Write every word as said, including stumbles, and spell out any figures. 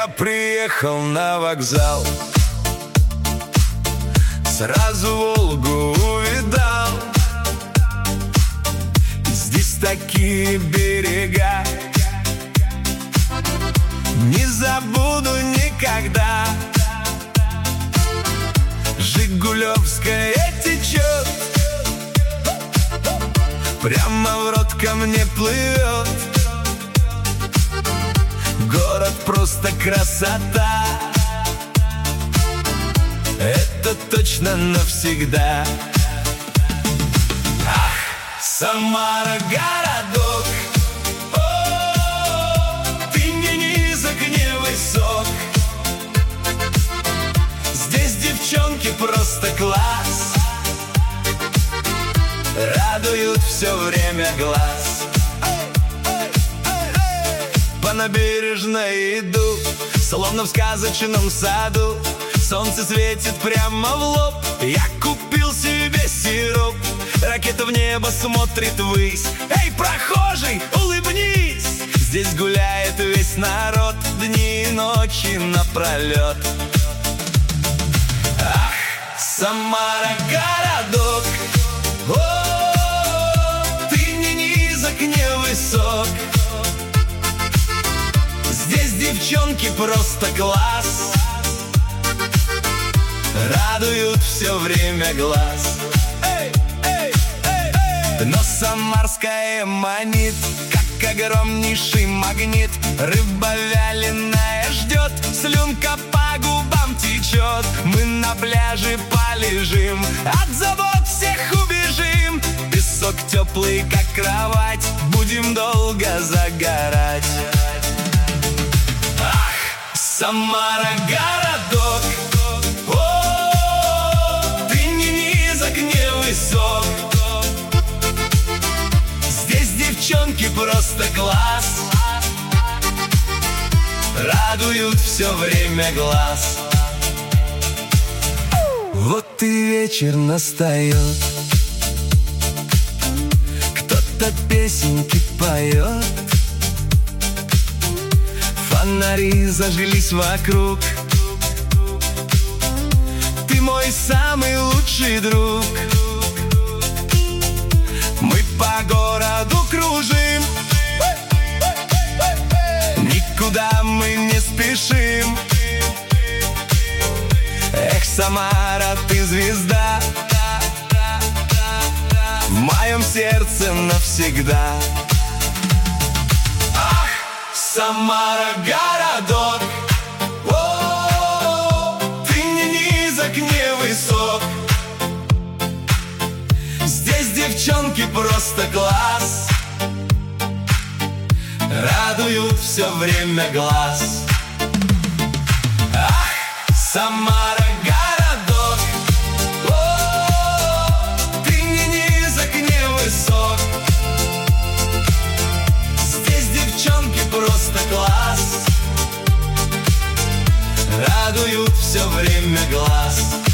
Я приехал на вокзал, сразу Волгу увидал. Здесь такие берега, не забуду никогда. Жигулевская течет, прямо в рот ко мне плывет. Город просто красота, это точно навсегда. Ах, Самара городок, о, ты не низок, не высок. Здесь девчонки просто класс, радуют все время глаз. По набережной иду, словно в сказочном саду. Солнце светит прямо в лоб, я купил себе сироп. Ракета в небо смотрит ввысь. Эй, прохожий, улыбнись! Здесь гуляет весь народ, дни и ночи напролет. Ах, Самара городок, о, ты не низок, не высок. Здесь девчонки просто класс, радуют все время глаз. Эй, эй, эй, эй. Но самарская манит, как огромнейший магнит. Рыба вяленая ждет, слюнка по губам течет. Мы на пляже полежим, от забот всех убежим. Песок теплый, как кровать, будем долго загорать. Самара городок, о, ты не низок, не высок. Здесь девчонки просто класс, радуют все время глаз. Вот и вечер настает, кто-то песенки поет. Фонари зажглись вокруг, ты мой самый лучший друг. Мы по городу кружим, никуда мы не спешим. Эх, Самара, ты звезда, в моем сердце навсегда. Самара городок, о, ты не низок, не высок. Здесь девчонки просто класс, радуют все время глаз. Ах, Самара городок, о, ты не низок, не высок. Просто класс, радуют все время глаз.